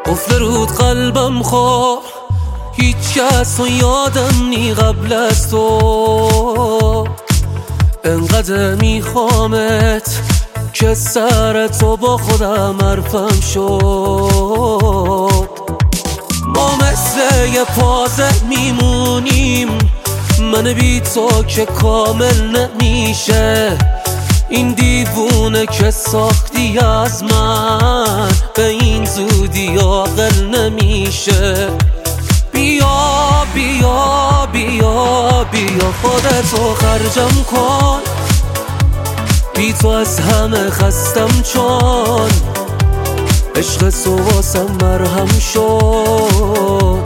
قفل رود قلبم خور، هیچ کس رو یادم نی قبل از تو. انقدر میخوامت که سر تو با خودم حرفم شد. ما مثل یه پازه میمونیم، من بی تو که کامل نمیشه. این دیوونه که ساختی از من به این زودی عاقل نمیشه. بیا بیا بیا بیا خودتو خرجم کن، بی تو از همه خستم چون عشق تو واسم مرهم شد.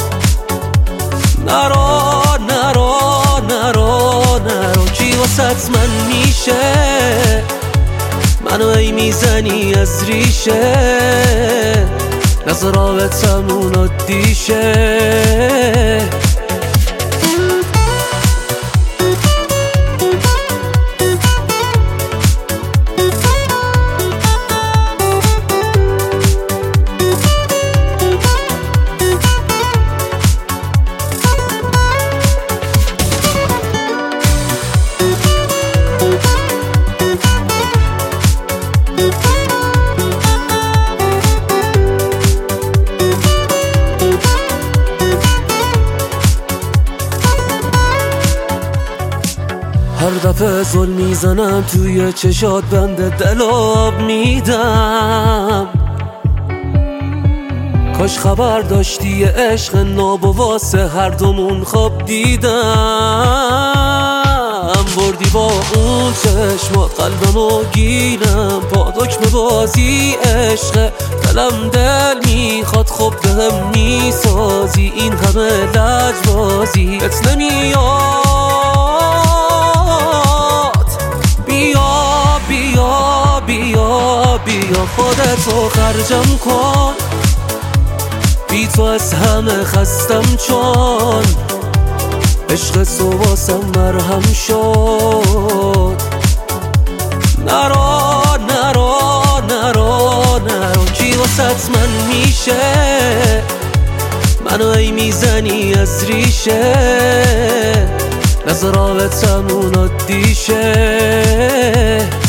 نرو نرو نرو نرو کی واسط من میشه، منو ای میزنی از ریشه، نظر رابطمون عادیشه. هر دفعه ظلم میزنم توی چشات، بند دل آب میدم. کاش خبر داشتی عشق ناب و واسه هر دومون خواب دیدم. بردی با اون چشمات قلبمو گیرم، پا دکمه بازی عشق دلم دل میخواد، خب بهم میسازی این همه لجبازی ات نمیاد. بیا خودتو خرجم کن، بی تو از همه خستم چون عشق تو واسم مرهم شد. نرو نرو نرو نرو کی واسط من میشه، منو ای میزنی از ریشه، نظر رابطمون عادیشه.